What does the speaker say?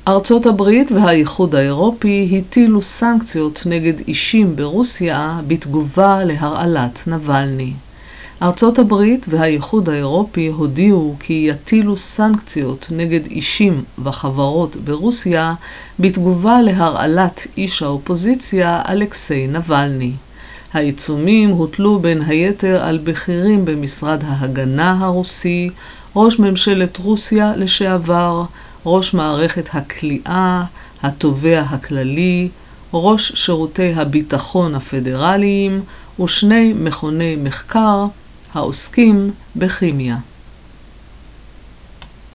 ארצות הברית והאיחוד האירופי הטילו סנקציות נגד אישים ברוסיה בתגובה להרעלת נבלני. ארצות הברית והאיחוד האירופי הודיעו כי יטילו סנקציות נגד אישים וחברות ברוסיה בתגובה להרעלת איש האופוזיציה אלכסיי נבלני. העיצומים הוטלו בין היתר על בכירים במשרד ההגנה הרוסי, ראש ממשלת רוסיה לשעבר, ראש מערכת הכליאה, התובע הכללי, ראש שירותי הביטחון הפדרליים ושני מכוני מחקר העוסקים בכימיה.